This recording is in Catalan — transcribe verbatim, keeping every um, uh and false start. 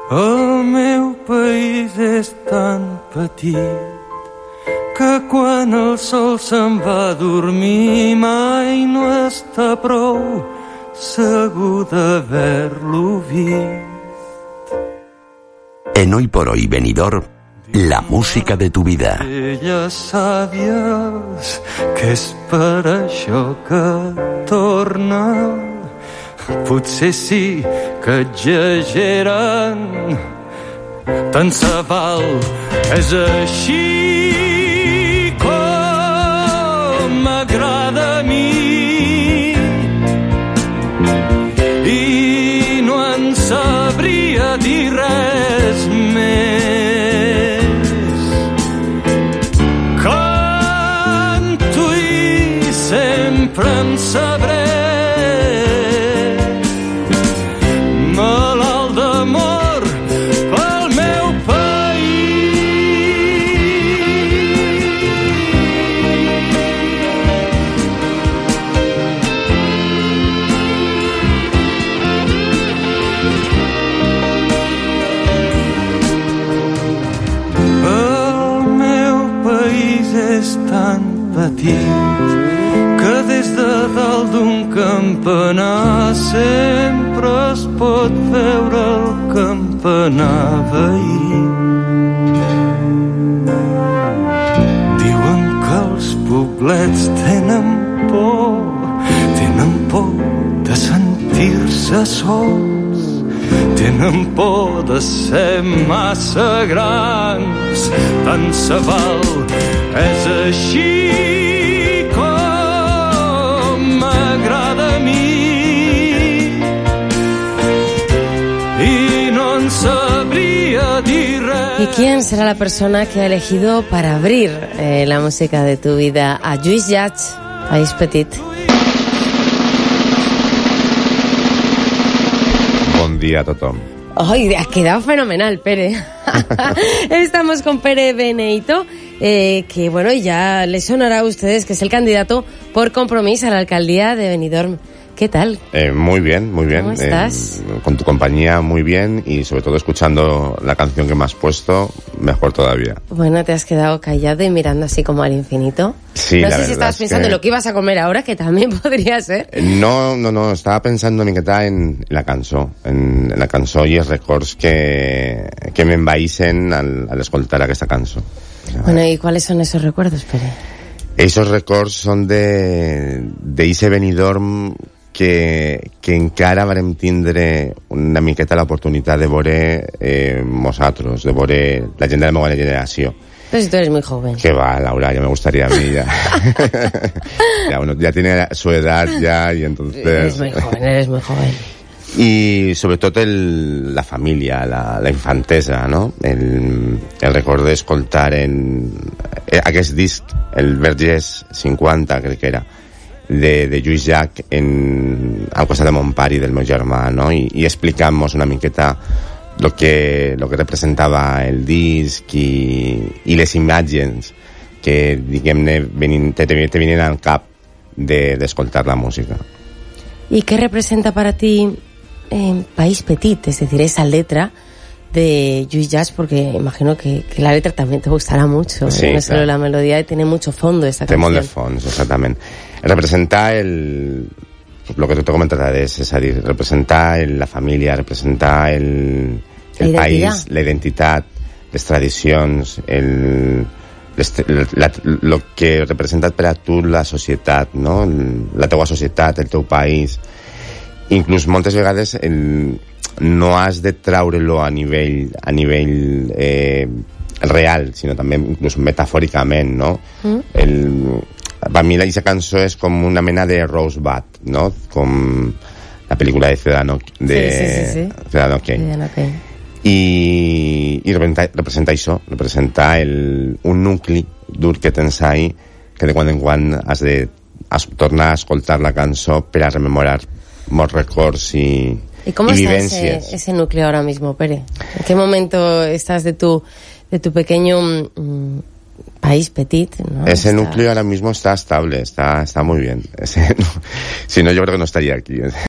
El meu país és tan petit que quan el sol se'n va a dormir mai no està prou segur d'haver-lo vist. En Hoy por Hoy Benidorm, la música de tu vida. Elles sàvies, que és per això que torna. Potser sí que exageren, tant se val, és així com m'agrada a mi. I no en sabria dir res més. Canto i sempre en sabré, malalt d'amor pel meu és tan petit que des de dalt d'un campanar sempre es pot veure el campanar veí. Diuen que els poblets tenen por, tenen por de sentir-se sols, tenen por de ser massa grans, tant se val, és així com m'agrada a mi. Y no en sabría dir res. ¿Y quién será la persona que ha elegido para abrir eh, la música de tu vida? A Lluís Llach, País Petit. Bon dia a tothom. Ay, ha quedado fenomenal, Pere. Estamos con Pere Beneyto, eh, que bueno, ya les sonará a ustedes que es el candidato por Compromís a la alcaldía de Benidorm. ¿Qué tal? Eh, muy bien, muy bien. ¿Cómo estás? Eh, con tu compañía muy bien y sobre todo escuchando la canción que me has puesto, mejor todavía. Bueno, te has quedado callado y mirando así como al infinito. Sí, no la sé si estabas es pensando que... en lo que ibas a comer ahora, que también podría ser. No, no, no, estava pensando una miqueta en la cançó, en, en la cançó i els records que, que m'envaïssen al, al escoltar aquesta cançó. Bueno, ¿y cuáles son esos recuerdos, Pere? Esos records són de d'eixe Benidorm que, que encara varem tindre una miqueta l'oportunitat de veure eh, nosaltres, de veure la gent de la meva generació. Pero si tú eres muy joven. Que va, Laura, ya me gustaría a mí ya. ya, bueno, ya tiene su edad ya y entonces... Eres muy joven, eres muy joven. I sobretot el, la família, la, la infantesa, no? El, el record d'escoltar en eh, aquest disc, el Verges cinquanta, crec que era, de, de Lluís Llach en, al costat de mon pare i del meu germà, no? I, i explicant-nos una miqueta lo que, lo que representava el disc i, i les imatges que, diguem-ne, te, te, te venen al cap d'escoltar de, la música. ¿Y qué representa para ti eh, País Petit? Es decir, esa letra de Lluís Llach, porque imagino que, que la letra también te gustará mucho, sí, ¿eh? No clar. solo la melodía, y tiene mucho fondo esta Té canción. molt de fons, exactament. Representar el... lo que t'he comentat és, és a dir, representar el, la família, representar el, el la país, la identitat, les tradicions, el, les, la, lo que ha representat per a tu la societat, no? El, la teua societat, el teu país. Inclús moltes vegades el, no has de traure-lo a nivell, a nivell eh, real, sinó també inclús metafòricament, no? Mm. El... Per mi aquesta cançó és com una mena de Rosebud, no? Com la pel·lícula de Ciudadano de sí, sí, sí, sí. Ciudadano Kane. Ciudadano Kane. I, i representa, representa això, representa el, un nucli dur que tens ahí, que de quan en quan has de has, tornar a escoltar la cançó per a rememorar molts records i, ¿Y cómo y está vivencias. ese, ese núcleo ahora mismo, Pere? ¿En qué momento estás de tu, de tu pequeño mmm, País Petit, ¿no? Ese está... núcleo ahora mismo está estable, está, está muy bien. Ese, no, si no, yo creo que no estaría aquí.